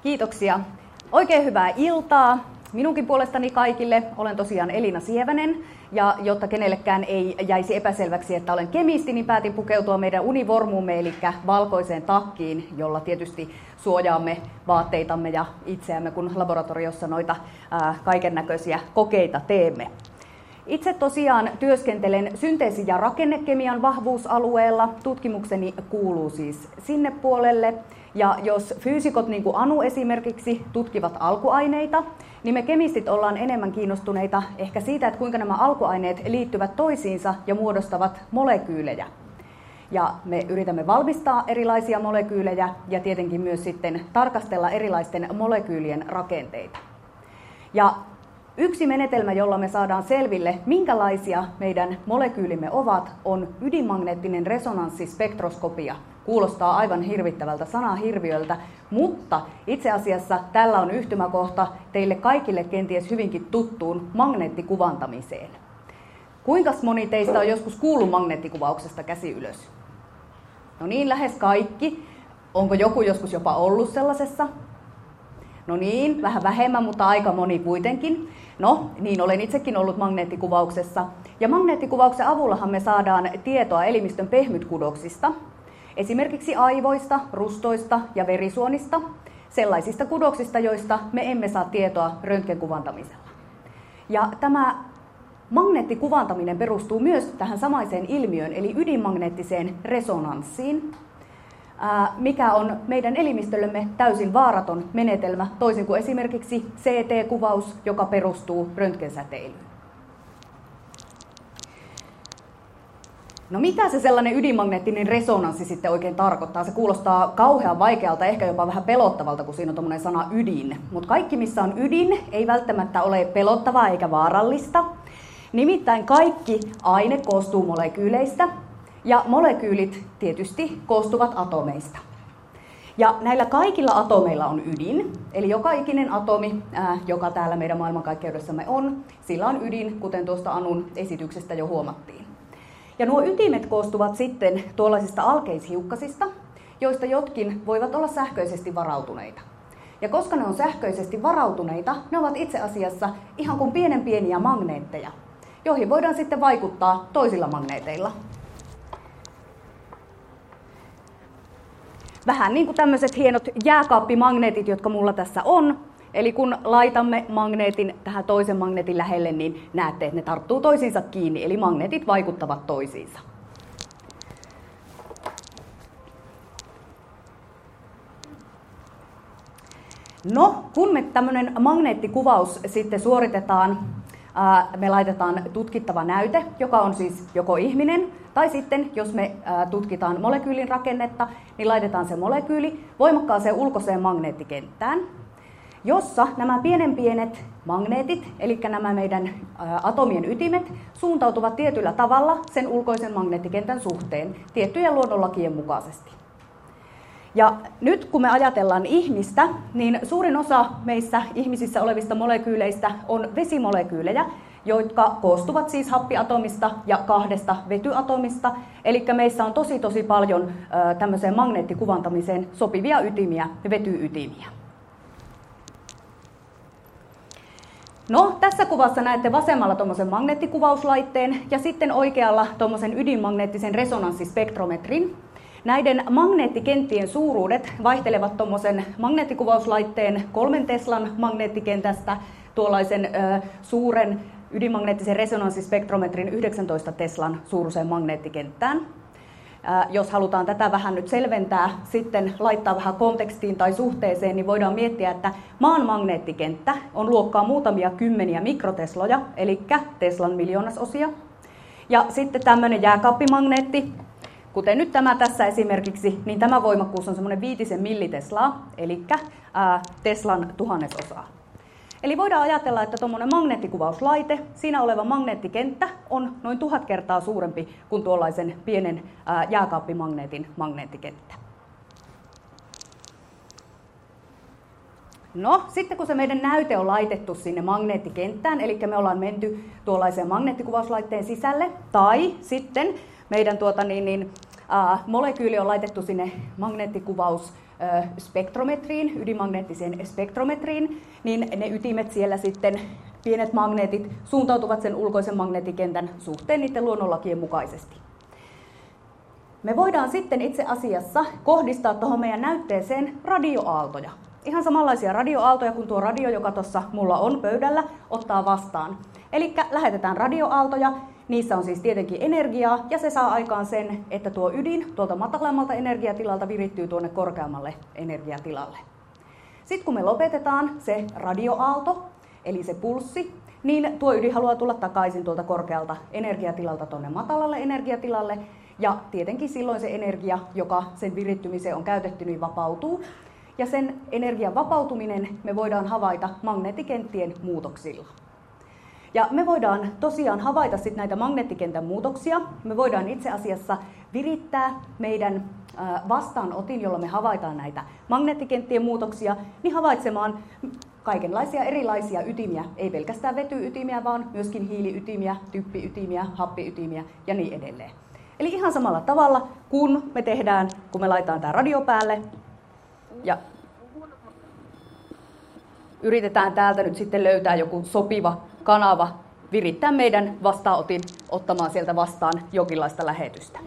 Kiitoksia. Oikein hyvää iltaa. Minunkin puolestani kaikille. Olen tosiaan Elina Sievänen. Ja jotta kenellekään ei jäisi epäselväksi, että olen kemisti, niin päätin pukeutua meidän univormuumme, eli valkoiseen takkiin, jolla tietysti suojaamme vaatteitamme ja itseämme, kun laboratoriossa noita kaiken näköisiä kokeita teemme. Itse tosiaan työskentelen synteesi- ja rakennekemian vahvuusalueella. Tutkimukseni kuuluu siis sinne puolelle. Ja jos fyysikot, niin kuin Anu esimerkiksi, tutkivat alkuaineita, niin me kemistit ollaan enemmän kiinnostuneita ehkä siitä, että kuinka nämä alkuaineet liittyvät toisiinsa ja muodostavat molekyylejä. Ja me yritämme valmistaa erilaisia molekyylejä ja tietenkin myös sitten tarkastella erilaisten molekyylien rakenteita. Ja yksi menetelmä, jolla me saadaan selville, minkälaisia meidän molekyylimme ovat, on ydinmagneettinen resonanssispektroskopia. Kuulostaa aivan hirvittävältä sanahirviöltä, mutta itse asiassa tällä on yhtymäkohta teille kaikille kenties hyvinkin tuttuun magneettikuvantamiseen. Kuinka moni teistä on joskus kuullut magneettikuvauksesta, käsi ylös? No niin, lähes kaikki. Onko joku joskus jopa ollut sellaisessa? No niin, vähän vähemmän, mutta aika moni kuitenkin. No, niin olen itsekin ollut magneettikuvauksessa. Ja magneettikuvauksen avullahan me saadaan tietoa elimistön pehmytkudoksista, esimerkiksi aivoista, rustoista ja verisuonista, sellaisista kudoksista, joista me emme saa tietoa röntgenkuvantamisella. Ja tämä magneettikuvantaminen perustuu myös tähän samaiseen ilmiöön, eli ydinmagneettiseen resonanssiin, mikä on meidän elimistöllemme täysin vaaraton menetelmä, toisin kuin esimerkiksi CT-kuvaus, joka perustuu röntgensäteilyyn. No mitä se sellainen ydinmagneettinen resonanssi sitten oikein tarkoittaa? Se kuulostaa kauhean vaikealta, ehkä jopa vähän pelottavalta, kun siinä on tommoinen sana ydin. Mutta kaikki, missä on ydin, ei välttämättä ole pelottavaa eikä vaarallista. Nimittäin kaikki aine koostuu molekyyleistä, ja molekyylit tietysti koostuvat atomeista. Ja näillä kaikilla atomeilla on ydin, eli joka ikinen atomi, joka täällä meidän maailmankaikkeudessamme on, sillä on ydin, kuten tuosta Anun esityksestä jo huomattiin. Ja nuo ytimet koostuvat sitten tuollaisista alkeishiukkasista, joista jotkin voivat olla sähköisesti varautuneita. Ja koska ne on sähköisesti varautuneita, ne ovat itse asiassa ihan kuin pieniä magneetteja, joihin voidaan sitten vaikuttaa toisilla magneeteilla. Vähän niin kuin tämmöiset hienot jääkaappimagneetit, jotka mulla tässä on. Eli kun laitamme magneetin tähän toisen magneetin lähelle, niin näette, että ne tarttuu toisiinsa kiinni, eli magneetit vaikuttavat toisiinsa. No, kun me tämmöinen magneettikuvaus sitten suoritetaan, me laitetaan tutkittava näyte, joka on siis joko ihminen, tai sitten jos me tutkitaan molekyylin rakennetta, niin laitetaan se molekyyli voimakkaaseen ulkoiseen magneettikenttään, jossa nämä pienet magneetit, eli nämä meidän atomien ytimet, suuntautuvat tietyllä tavalla sen ulkoisen magneettikentän suhteen, tiettyjen luonnonlakien mukaisesti. Ja nyt kun me ajatellaan ihmistä, niin suurin osa meissä ihmisissä olevista molekyyleistä on vesimolekyylejä, jotka koostuvat siis happiatomista ja 2 vetyatomista. Eli meissä on tosi paljon tämmöiseen magneettikuvantamiseen sopivia ytimiä, vetyytimiä. No, tässä kuvassa näette vasemmalla tuommoisen magneettikuvauslaitteen ja sitten oikealla tuommoisen ydinmagneettisen resonanssispektrometrin. Näiden magneettikenttien suuruudet vaihtelevat tuommoisen magneettikuvauslaitteen 3 Teslan magneettikentästä tuollaisen suuren ydinmagneettisen resonanssispektrometrin 19 Teslan suuruiseen magneettikenttään. Jos halutaan tätä vähän nyt selventää, sitten laittaa vähän kontekstiin tai suhteeseen, niin voidaan miettiä, että maan magneettikenttä on luokkaa muutamia kymmeniä mikrotesloja, eli Teslan miljoonasosia. Ja sitten tämmöinen jääkaappimagneetti, kuten nyt tämä tässä esimerkiksi, niin tämä voimakkuus on semmoinen 5 milliteslaa, eli Teslan tuhannesosaa. Eli voidaan ajatella, että tuommoinen magneettikuvauslaite, siinä oleva magneettikenttä on noin 1000 kertaa suurempi kuin tuollaisen pienen jääkaappimagneetin magneettikenttä. No, sitten kun se meidän näyte on laitettu sinne magneettikenttään, eli me ollaan menty tuollaiseen magneettikuvauslaitteen sisälle, tai sitten meidän molekyyli on laitettu sinne magneettikuvaus spektrometriin, ydinmagneettiseen spektrometriin, niin ne ytimet siellä sitten, pienet magneetit, suuntautuvat sen ulkoisen magneettikentän suhteen niiden luonnonlakien mukaisesti. Me voidaan sitten itse asiassa kohdistaa tuohon meidän näytteeseen radioaaltoja. Ihan samanlaisia radioaaltoja kuin tuo radio, joka tuossa mulla on pöydällä, ottaa vastaan. Eli lähetetään radioaaltoja, niissä on siis tietenkin energiaa, ja se saa aikaan sen, että tuo ydin tuolta matalammalta energiatilalta virittyy tuonne korkeammalle energiatilalle. Sitten kun me lopetetaan se radioaalto, eli se pulssi, niin tuo ydin haluaa tulla takaisin tuolta korkealta energiatilalta tuonne matalalle energiatilalle, ja tietenkin silloin se energia, joka sen virittymiseen on käytetty, niin vapautuu. Ja sen energian vapautuminen me voidaan havaita magneettikenttien muutoksilla. Ja me voidaan tosiaan havaita sit näitä magneettikentän muutoksia. Me voidaan itse asiassa virittää meidän vastaanotin, jolla me havaitaan näitä magneettikenttien muutoksia, niin havaitsemaan kaikenlaisia erilaisia ytimiä, ei pelkästään vetyytimiä, vaan myöskin hiiliytimiä, typpiytimiä, happiytimiä ja niin edelleen. Eli ihan samalla tavalla, kun me laitetaan tämä radio päälle ja yritetään täältä nyt sitten löytää joku sopiva kanava, virittää meidän vastaanotin ottamaan sieltä vastaan jonkinlaista lähetystä.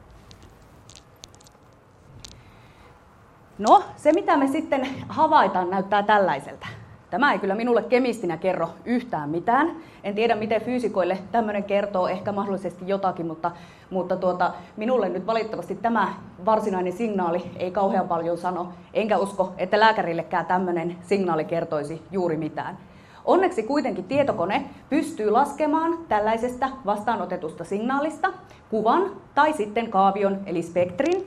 No, se mitä me sitten havaitaan näyttää tällaiselta. Tämä ei kyllä minulle kemistinä kerro yhtään mitään. En tiedä, miten fyysikoille tämmöinen kertoo, ehkä mahdollisesti jotakin, mutta minulle nyt valitettavasti tämä varsinainen signaali ei kauhean paljon sano. Enkä usko, että lääkärillekään tämmöinen signaali kertoisi juuri mitään. Onneksi kuitenkin tietokone pystyy laskemaan tällaisesta vastaanotetusta signaalista kuvan tai sitten kaavion eli spektrin.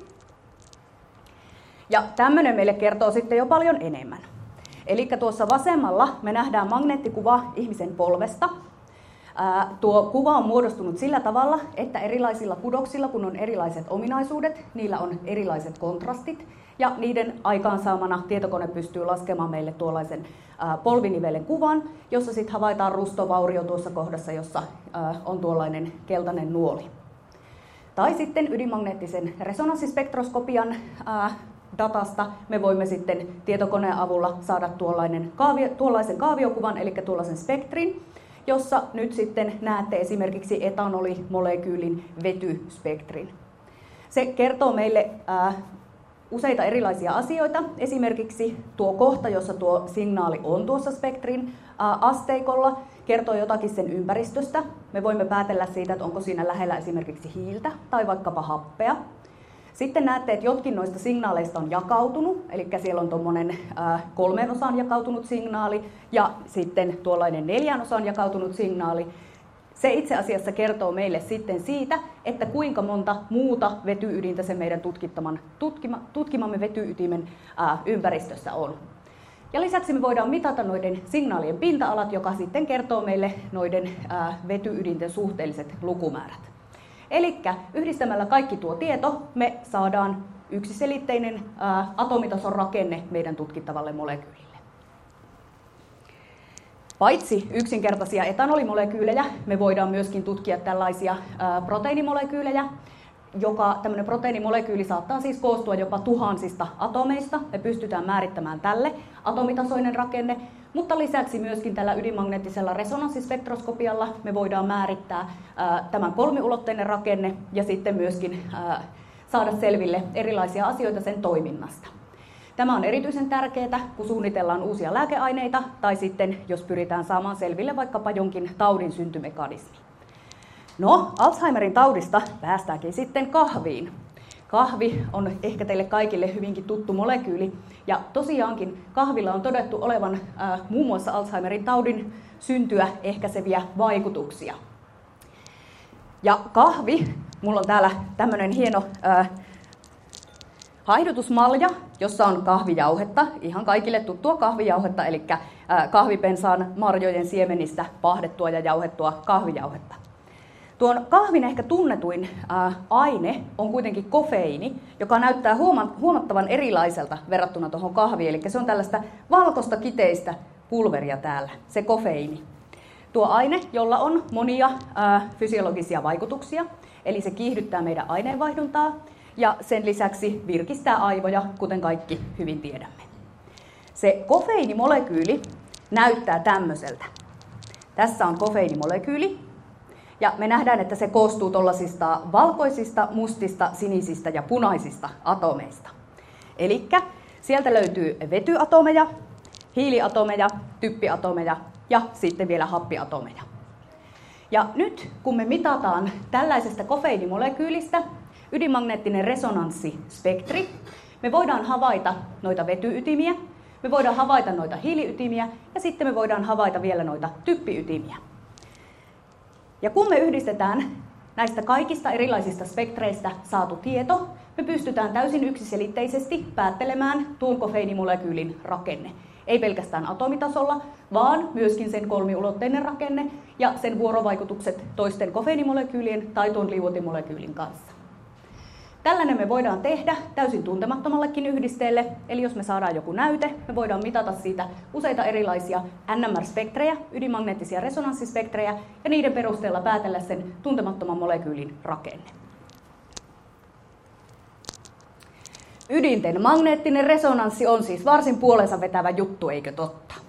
Ja tämmöinen meille kertoo sitten jo paljon enemmän. Eli tuossa vasemmalla me nähdään magneettikuva ihmisen polvesta. Tuo kuva on muodostunut sillä tavalla, että erilaisilla kudoksilla, kun on erilaiset ominaisuudet, niillä on erilaiset kontrastit. Ja niiden aikaansaamana tietokone pystyy laskemaan meille tuollaisen polvinivelen kuvan, jossa sitten havaitaan rustovaurio tuossa kohdassa, jossa on tuollainen keltainen nuoli. Tai sitten ydinmagneettisen resonanssispektroskopian datasta me voimme sitten tietokoneen avulla saada tuollaisen kaaviokuvan, eli tuollaisen spektrin, jossa nyt sitten näette esimerkiksi etanolimolekyylin vetyspektrin. Se kertoo meille useita erilaisia asioita, esimerkiksi tuo kohta, jossa tuo signaali on tuossa spektrin asteikolla, kertoo jotakin sen ympäristöstä. Me voimme päätellä siitä, että onko siinä lähellä esimerkiksi hiiltä tai vaikkapa happea. Sitten näette, että jotkin noista signaaleista on jakautunut, eli siellä on tuommoinen 3 osaan jakautunut signaali ja sitten tuollainen 4 osaan jakautunut signaali. Se itse asiassa kertoo meille sitten siitä, että kuinka monta muuta vetyydintä se meidän tutkimamme vetyytimen ympäristössä on. Ja lisäksi me voidaan mitata noiden signaalien pinta-alat, joka sitten kertoo meille noiden vetyydinten suhteelliset lukumäärät. Eli yhdistämällä kaikki tuo tieto me saadaan yksiselitteinen atomitason rakenne meidän tutkittavalle molekyylille. Paitsi yksinkertaisia etanolimolekyylejä, me voidaan myöskin tutkia tällaisia proteiinimolekyylejä. Tämmöinen proteiinimolekyyli saattaa siis koostua jopa tuhansista atomeista. Me pystytään määrittämään tälle atomitasoinen rakenne, mutta lisäksi myöskin tällä ydinmagneettisella resonanssispektroskopialla me voidaan määrittää tämän kolmiulotteinen rakenne ja sitten myöskin saada selville erilaisia asioita sen toiminnasta. Tämä on erityisen tärkeää, kun suunnitellaan uusia lääkeaineita tai sitten jos pyritään saamaan selville vaikkapa jonkin taudin syntymekanismi. No, Alzheimerin taudista päästäänkin sitten kahviin. Kahvi on ehkä teille kaikille hyvinkin tuttu molekyyli, ja tosiaankin kahvilla on todettu olevan muun muassa Alzheimerin taudin syntyä ehkäiseviä vaikutuksia. Ja kahvi, mulla on täällä tämmöinen hieno haihdutusmalja, jossa on kahvijauhetta, ihan kaikille tuttua kahvijauhetta, eli kahvipensaan marjojen siemenistä pahdettua ja jauhettua kahvijauhetta. Tuon kahvin ehkä tunnetuin aine on kuitenkin kofeiini, joka näyttää huomattavan erilaiselta verrattuna tuohon kahviin. Eli se on tällaista valkoista kiteistä pulveria täällä, se kofeiini. Tuo aine, jolla on monia fysiologisia vaikutuksia, eli se kiihdyttää meidän aineenvaihduntaa. ja sen lisäksi virkistää aivoja, kuten kaikki hyvin tiedämme. Se kofeiinimolekyyli näyttää tämmöiseltä. Tässä on kofeiinimolekyyli, ja me nähdään, että se koostuu tuollaisista valkoisista, mustista, sinisistä ja punaisista atomeista. Elikkä sieltä löytyy vetyatomeja, hiiliatomeja, typpiatomeja ja sitten vielä happiatomeja. Ja nyt kun me mitataan tällaisesta kofeiinimolekyylistä ydinmagneettinen resonanssispektri, me voidaan havaita noita vetyytimiä, me voidaan havaita noita hiiliytimiä ja sitten me voidaan havaita vielä noita typpiytimiä. Ja kun me yhdistetään näistä kaikista erilaisista spektreistä saatu tieto, me pystytään täysin yksiselitteisesti päättelemään tuon kofeiinimolekyylin rakenne. Ei pelkästään atomitasolla, vaan myöskin sen kolmiulotteinen rakenne ja sen vuorovaikutukset toisten kofeiinimolekyylien tai tuon liuotimolekyylin kanssa. Tällainen me voidaan tehdä täysin tuntemattomallekin yhdisteelle, eli jos me saadaan joku näyte, me voidaan mitata siitä useita erilaisia NMR-spektrejä, ydinmagneettisia resonanssispektrejä, ja niiden perusteella päätellä sen tuntemattoman molekyylin rakenne. Ydinten magneettinen resonanssi on siis varsin puolensa vetävä juttu, eikö totta?